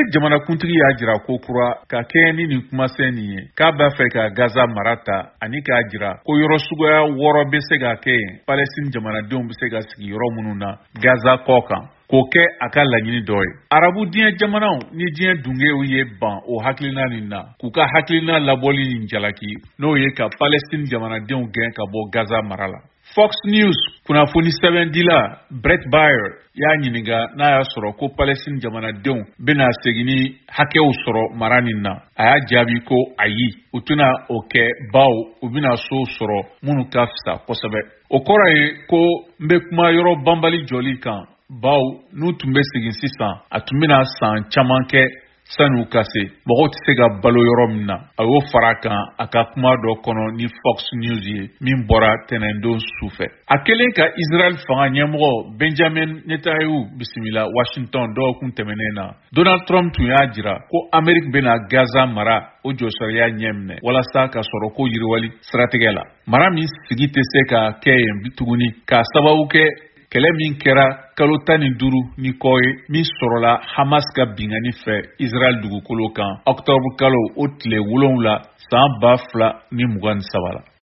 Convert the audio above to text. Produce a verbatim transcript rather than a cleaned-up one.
jamana kuntigi y'a jira ko kura ka kɛ ni nin kumasen nin ye k'a b'a fɛ ka Gaza marata ani k'a jira ko yɔrɔ suguya wɔɔrɔ bɛ se ka kɛ yen Palestine jamanadenw bɛ se ka sigi yɔrɔ minnu na Gaza kɔ kan k'o kɛ a ka laɲini dɔ ye. Arabu diɲɛ jamanaw ni diɲɛ dungew ye ban o hakilina nin na k'u ka hakilina labɔli nin jalaki n'o ye ka Palestine jamanadenw gɛn ka bɔ Gaza mara la. Fox News kunnafoni sɛbɛndila Brett Baier y'a ɲininka n'a y'a sɔrɔ ko Palestine jamanadenw bɛna segin ni hakɛw sɔrɔ mara nin na. A y'a jaabi ko ayi, u tɛna o kɛ baw u bɛna so sɔrɔ minnu ka fisa kosɛbɛ. O kɔrɔ ye ko n bɛ kuma yɔrɔ banbali jɔli kan baw n'u tun bɛ segin sisan a tun bɛna san caman kɛ sanu ka se mɔgɔw tɛ se ka balo yɔrɔ min na. A y'o fara kan a ka kuma dɔ kɔnɔ ni Fox News ye min bɔra tɛnɛndon su fɛ. A kɛlen ka Israel fanga ɲɛmɔgɔ Benjamin Netanyahu bisimila Washington dɔgɔkun tɛmɛnen na, Donald Trump tun y'a jira ko Amerika bɛna Gaza mara o jɔsɔrɔya ɲɛ minɛ walasa ka sɔrɔ ko yiriwali siratigɛ la. Mara min sigi tɛ se ka kɛ yen tuguni k'a sababu kɛ kɛlɛ min kɛra kalo tan ni duuru ni kɔ ye min sɔrɔla Hamas ka bingani fɛ Israel dugukolo kan Octobre kalo o tile wolonwula san ba fila ni mugan ni saba la.